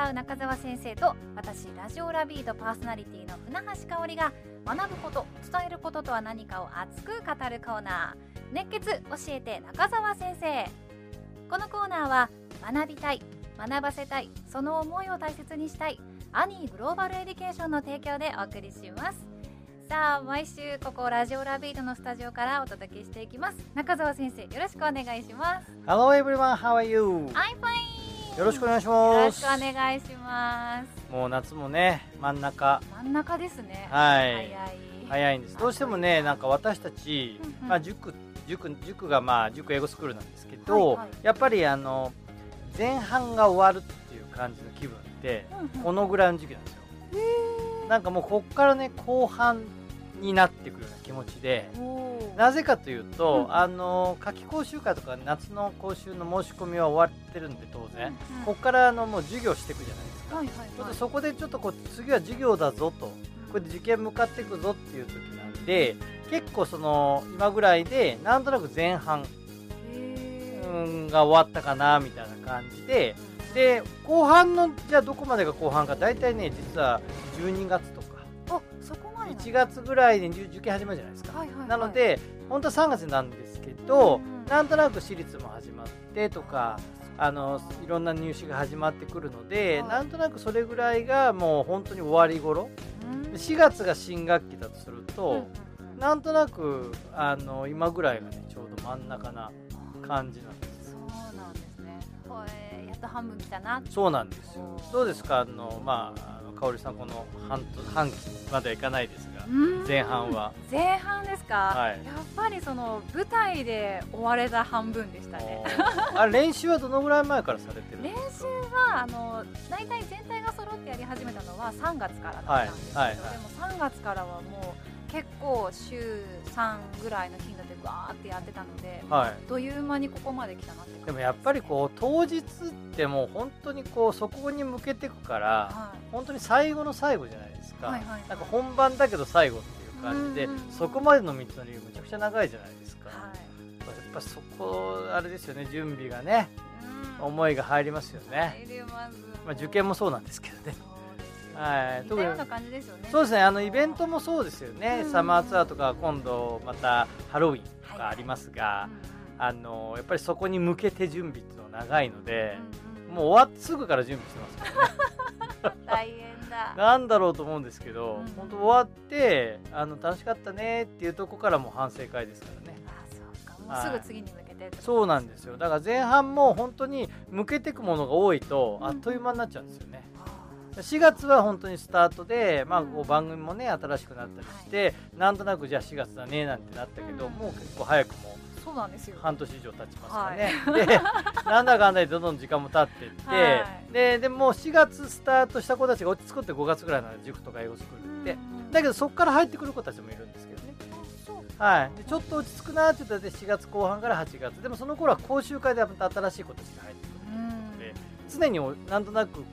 う中澤先生と私ラジオラビードパーソナリティの船橋香織が学ぶこと、伝えることとは何かを熱く語るコーナー、熱血教えて中澤先生。このコーナーは学びたい、学ばせたい、その思いを大切にしたいアニーグローバルエデュケーションの提供でお送りします。さあ、毎週ここラジオラビードのスタジオからお届けしていきます。中澤先生、よろしくお願いします。 Hello everyone, how are you? I'm fine。 よろしくお願いします。 よろしくお願いします。 もう夏もね、真ん中ですね。 はい、早いんです。 あどうしてもね、なんか私たち、 うんうんまあ、塾が塾英語スクールなんですけど、やっぱり前半が終わるっていう感じの気分ってこのぐらいの時期なんですよ。なんかもうこっからね、後半になってくるような気持ちで、なぜかというと、夏季講習会とか夏の講習の申し込みは終わってるんで、当然、こっからもう授業していくじゃないですか。ちょっとそこでちょっと次は授業だぞと、これで受験向かっていくぞっていう時なんで、結構今ぐらいでなんとなく前半が終わったかなみたいな感じで、後半のじゃあどこまでが後半か、大体ね、実は12月とかそこまで 1月ぐらいに受験始まるじゃないですか。なので本当は3月なんですけど、なんとなく私立も始まってとか、いろんな入試が始まってくるので、なんとなくそれぐらいがもう本当に終わり頃、4月が新学期だとすると、なんとなく今ぐらいがね、ちょうど真ん中な感じなんです。 そうなんですね。やっと半分来たな。 そうなんですよ。どうですか、香織さん、この半期まではいかないですが、前半は。 前半ですか、 はい、 やっぱり舞台で終われた半分でしたね。 練習はどのぐらい前からされてるんですか？ 練習は大体全体が揃ってやり始めたのは3月からだったんですけど、でも3月からはもう結構週3ぐらいの頻度でわーってやってたので、あっという間にここまで来たなって感じです。 でもやっぱり当日ってもう本当にそこに向けていくから、本当に最後の最後じゃないですか。なんか本番だけど最後っていう感じで、そこまでの道のりめちゃくちゃ長いじゃないですか。やっぱそこあれですよね、準備がね、思いが入りますよね。 入ります。 受験もそうなんですけどね。 似たような感じですよね。 そうですね、イベントもそうですよね。サマーツアーとか今度またハロウィンとかありますが、やっぱりそこに向けて準備っていうのは長いので、もう終わってすぐから準備してますからね。 大変だ。 なんだろうと思うんですけど、本当終わって楽しかったねっていうところからも反省会ですからね。 そうか、もうすぐ次に向けて。 そうなんですよ。だから前半も本当に向けていくものが多いとあっという間になっちゃうんですよね。4月は本当にスタートで、番組もね新しくなったりして、なんとなくじゃあ4月だねなんてなったけど、もう結構早くも半年以上経ちますからね。でなんだかんだでどんどん時間も経っていって、でもう4月スタートした子たちが落ち着くって5月ぐらいなので、塾とか英語スクールってだけど、そこから入ってくる子たちもいるんですけどね。でちょっと落ち着くなって言ったら4月後半から8月でも、その頃は講習会でまた新しい子たちが入ってくるので、常になんとなく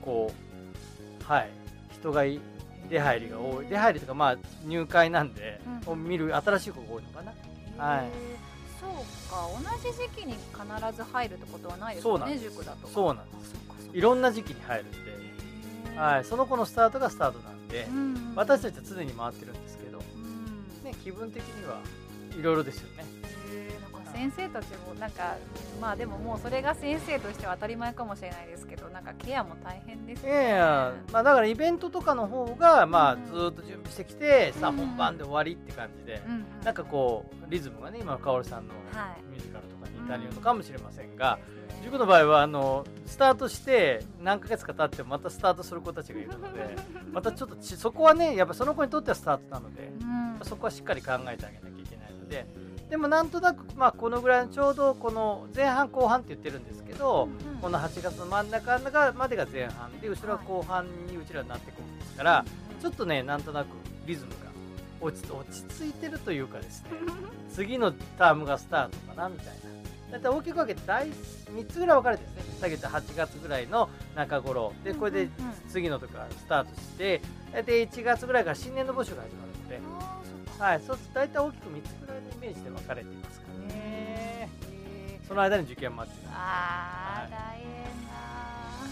人が出入りが多い、出入りとか入会なんで、見る新しい子が多いのかな。 そうか、同じ時期に必ず入るってことはないですよね、塾だと。 そうなんです。いろんな時期に入るんで、その子のスタートがスタートなんで、私たちは常に回ってるんですけど、気分的にはいろいろですよね。 先生たちもでももうそれが先生としては当たり前かもしれないですけど、ケアも大変ですね。 だからイベントとかの方がずっと準備してきて、さあ本番で終わりって感じで、なんかリズムがね、今の香織さんのミュージカルとかに似たようのかもしれませんが、塾の場合はスタートして何ヶ月か経ってまたスタートする子たちがいるので、またちょっとそこはね、やっぱその子にとってはスタートなので、そこはしっかり考えてあげなきゃいけないので。でもなんとなくこのぐらいのちょうどこの前半後半って言ってるんですけど、この8月の真ん中までが前半で、後ろは後半にうちらになってくるんですから、ちょっとね、なんとなくリズムが落ち着いてるというかですね、次のタームがスタートかなみたいな。だいたい大きく分けて3つぐらい分かれてですね、さっき言った8月ぐらいの中頃で、これで次のとかスタートして、で1月ぐらいから新年度募集が始まるので、そうすると大体大きく3つぐらいのイメージで分かれていますかね。その間に受験待ってる。 大変だ。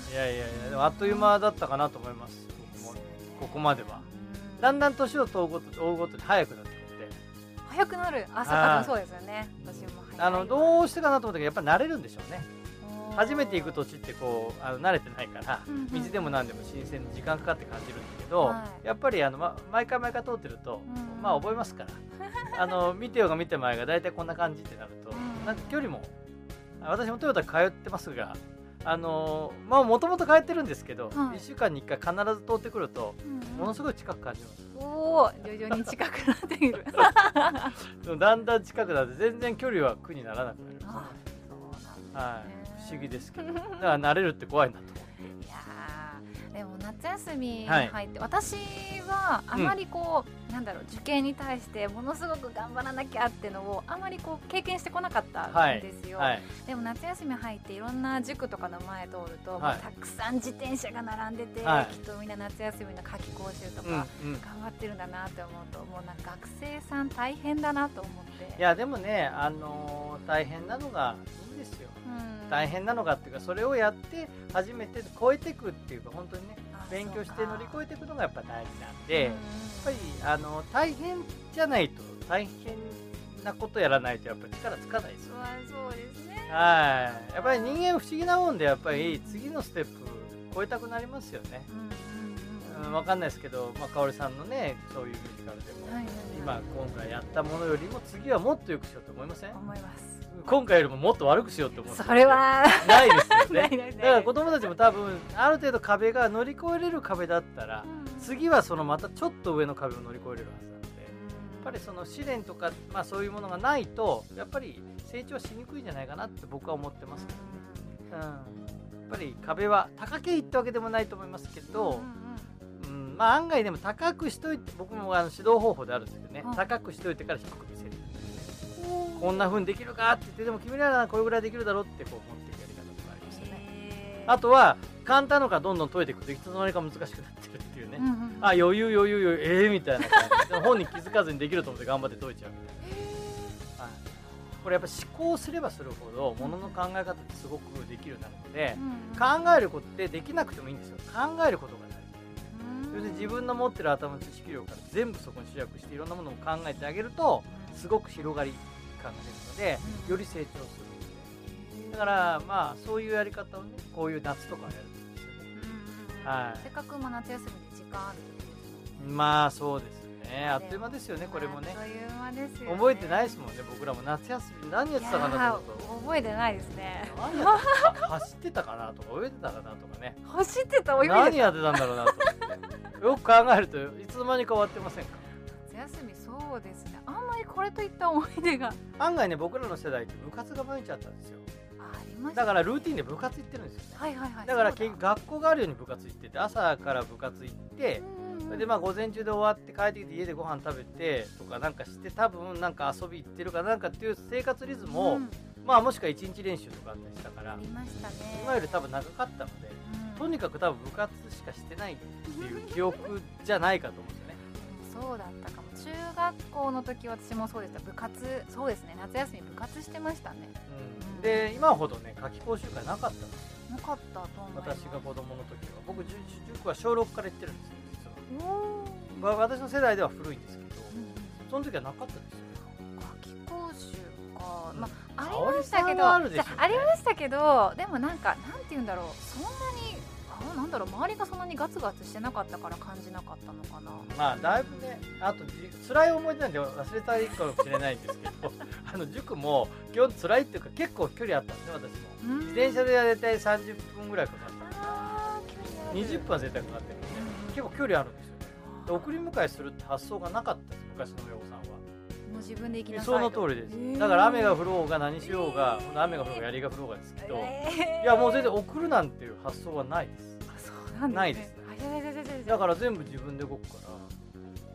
いやでもあっという間だったかなと思います。僕もここまではだんだん年を追うごとに早くなってくるんで。 早くなる。朝そうですよね。私も早い。 どうしてかなと思ったけどやっぱり慣れるんでしょうね。初めて行く土地ってこう慣れてないから、水でも何でも新鮮に時間かかって感じるんだけど、やっぱり毎回通ってると、覚えますから見てようが見てまいが大体こんな感じってなると、なんか距離も私もトヨタ通ってますがもともと通ってるんですけど、1週間に1回必ず通ってくると、ものすごい近く感じます。 徐々に近くなっているだんだん近くなって全然距離は苦にならなくなりますね。不思議ですけど、だから慣れるって怖いなと思って。 いやでも夏休みに入って、私はあまり受験に対してものすごく頑張らなきゃってのをあまり経験してこなかったんですよ。でも夏休み入っていろんな塾とかの前通ると、たくさん自転車が並んでて、きっとみんな夏休みの夏期講習とか頑張ってるんだなって思うと、もうなんか学生さん大変だなと思って。 いやでもね、大変なのがいいんですよ。大変なのかっていうか、それをやって初めて超えていくっていうか、本当にね勉強して乗り越えていくのがやっぱ大事なんで、やっぱり大変じゃないと、大変なことやらないとやっぱり力つかないですよ。 そうですね。 やっぱり人間不思議なもんで、やっぱり次のステップ超えたくなりますよね。わかんないですけど、かおりさんのねそういうミュージカルでも、今回やったものよりも次はもっと良くしようと思いません？ 思います。 今回よりももっと悪くしようと思って。 それはないですよね。だから子供たちも多分ある程度壁が乗り越えれる壁だったら、次はそのまたちょっと上の壁を乗り越えれるはずなので、やっぱりその試練とか、そういうものがないとやっぱり成長しにくいんじゃないかなって僕は思ってますけどね。やっぱり壁は高けいってわけでもないと思いますけど、案外でも高くしといて、僕も指導方法であるんですけどね、高くしといてから低く見せる。こんな風にできるかって言って、でも君ならこれぐらいできるだろうって持っていくやり方とかありますよね。あとは簡単のがどんどん解いていくといつの間にか難しくなってるっていうね。余裕みたいな感じで本人気づかずにできると思って頑張って解いちゃうみたいな。これやっぱ思考すればするほどものの考え方ってすごくできるようになるので、考えることってできなくてもいいんですよ。考えることが大事。それで自分の持ってる頭の知識量から全部そこに集約していろんなものを考えてあげると、すごく広がり感が出るので、より成長するので、だからそういうやり方をね、こういう夏とかやるんですよね。 せっかく夏休みで時間ある時ですもん。 そうですね。あっという間ですよね、これもね。 あっという間ですよね。 覚えてないですもんね、僕らも夏休み何やってたかなと思うと。 覚えてないですね。 走ってたかなとか泳いでたかなとかね。 走ってた、泳いでた。 何やってたんだろうなと思って。よく考えるといつの間にか終わってませんか？ 夏休みそうですね。あんまりこれといった思い出が。 案外ね、僕らの世代って部活が毎日あったんですよ。 ありました。 だからルーティンで部活行ってるんですよね。だから学校があるように部活行ってて、朝から部活行って、それで午前中で終わって帰ってきて家でご飯食べてとかなんかして、多分なんか遊び行ってるかなんかっていう生活リズムを、もしくは1日練習とかあったりしたから、今より多分長かったので、とにかく多分部活しかしてないっていう記憶じゃないかと思うんですよね。 そうだったかも。中学校の時私もそうでした。部活、そうですね、夏休み部活してましたね。 で今ほどね夏期講習会なかったんですよ。 なかったと思います。 私が子供の時は。僕塾は小6から行ってるんですよ実は。私の世代では古いんですけど、その時はなかったですよ。 夏期講習か、ありましたけど、ありましたけど、でもなんて言うんだろう、そんなに周りがそんなにガツガツしてなかったから感じなかったのかな。 だいぶね、あと辛い思い出なんで忘れたいかもしれないんですけど塾も基本辛いっていうか結構距離あったんですね。私も自転車で大体30分ぐらいかかったんです。20分は絶対かかってるんで、結構距離あるんですよね。送り迎えするって発想がなかったです、昔の親御さんは。 もう自分で行きなさい。 その通りです。だから雨が降ろうが何しようが、雨が降ろうが槍が降ろうがですけど、いやもう全然送るなんていう発想はないです。ないですね。だから全部自分で動くから、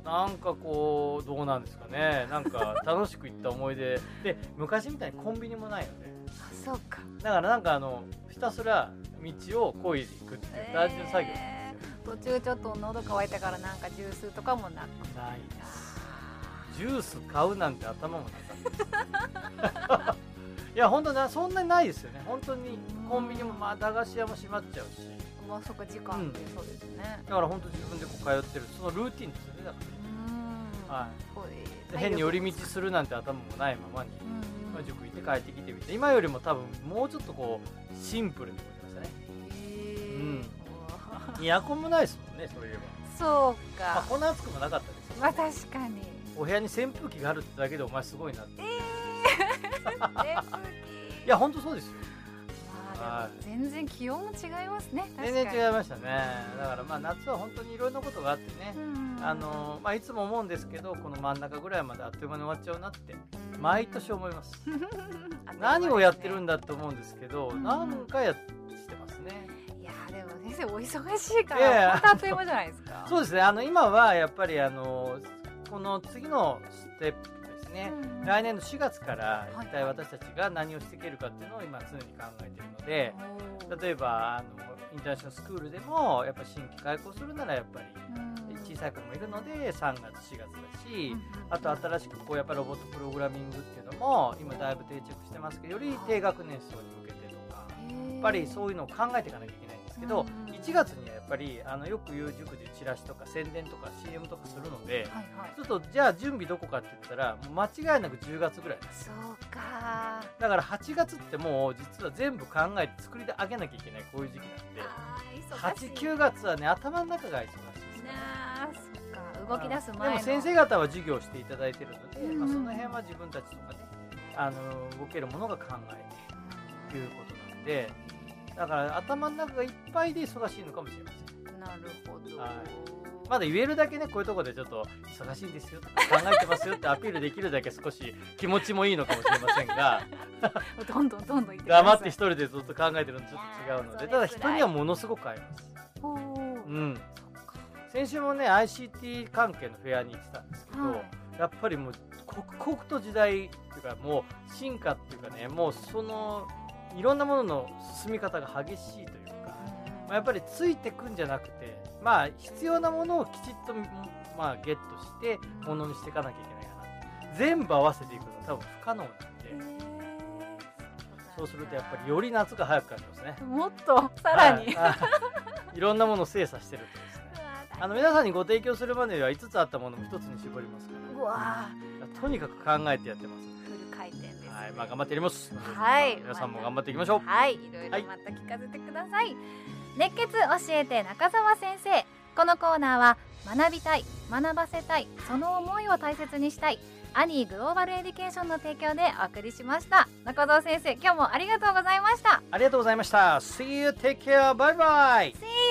なんかどうなんですかね、なんか楽しく行った思い出で、昔みたいにコンビニもないので、 そうか。 だからなんかひたすら道を漕いでいくっていう単純作業なんですよ。 途中ちょっと喉乾いたからなんかジュースとかもなく。 ないです。ジュース買うなんて頭もなかったです。 いや本当なそんなにないですよね。本当にコンビニもまあ駄菓子屋も閉まっちゃうし、 まあそっか時間ってそうですね。 だから本当自分でこう通ってるそのルーティンですよね。だから、はい、変に寄り道するなんて頭もないままに、まあ、塾行って帰ってきてみて、今よりも多分もうちょっとこうシンプルに思いましたね。エアコンもないですもんね、そういえば。 そうか、 まあ、こんな暑くもなかったですよね。 まあ確かにお部屋に扇風機があるってだけでお前すごいなって。 扇風機いや本当そうですよ。 まあ、でも全然気温も違いますね。 全然違いましたね。だからまあ夏は本当にいろんなことがあってね、まあ、いつも思うんですけど、この真ん中ぐらいまであっという間に終わっちゃうなって毎年思います。何をやってるんだと思うんですけど、何かしてますね。 いやでも先生お忙しいから本当あっという間じゃないですか。 そうですね。今はやっぱりこの次のステップですね、来年の4月から一体私たちが何をしていけるかっていうのを今常に考えているので、例えばインターナショナルスクールでもやっぱり新規開校するならやっぱり小さい子もいるので3月4月だし、あと新しくこうやっぱりロボットプログラミングっていうのも今だいぶ定着してますけど、より低学年層に向けてとかやっぱりそういうのを考えていかなきゃいけないんですけど、1月にはやっぱりよく言う塾でチラシとか宣伝とか CM とかするので、ちょっとじゃあ準備どこかって言ったらもう間違いなく10月ぐらいです。 そうか、 だから8月ってもう実は全部考えて作りであげなきゃいけないこういう時期なんで、8、9月はね頭の中が忙しいですね。 そっか、動き出す前の。 でも先生方は授業していただいてるので、まあ、その辺は自分たちとかね動けるものが考えてということなんで、だから頭の中がいっぱいで忙しいのかもしれません。 なるほど、 はい、まだ言えるだけね、こういうところでちょっと忙しいんですよとか考えてますよってアピールできるだけ少し気持ちもいいのかもしれませんがどんどん言ってください。 黙って一人でずっと考えてるのとちょっと違うので、ただ人にはものすごく合います。先週もね ICT 関係のフェアに行ってたんですけど、やっぱりもう刻々と時代っていうかもう進化っていうかね、もうそのいろんなものの進み方が激しいというか、まあ、やっぱりついてくんじゃなくて、まあ必要なものをきちっと、まあ、ゲットしてものにしていかなきゃいけないかな。全部合わせていくのは多分不可能なんで、そうするとやっぱりより夏が早く感じますね。 もっとさらに、 いろんなものを精査してるとですね、皆さんにご提供するまでには5つあったものも1つに絞りますから、 うわとにかく考えてやってます。 フル回転です、ね。 はい、まあ頑張ってやります。 はい、 皆さんも頑張っていきましょう。 はい、いろいろまた聞かせてください。熱血教えて中澤先生。このコーナーは学びたい、学ばせたい、その思いを大切にしたいアニーグローバルエデュケーションの提供でお送りしました。中澤先生、今日もありがとうございました。 ありがとうございました。See you, take care, bye bye. See you.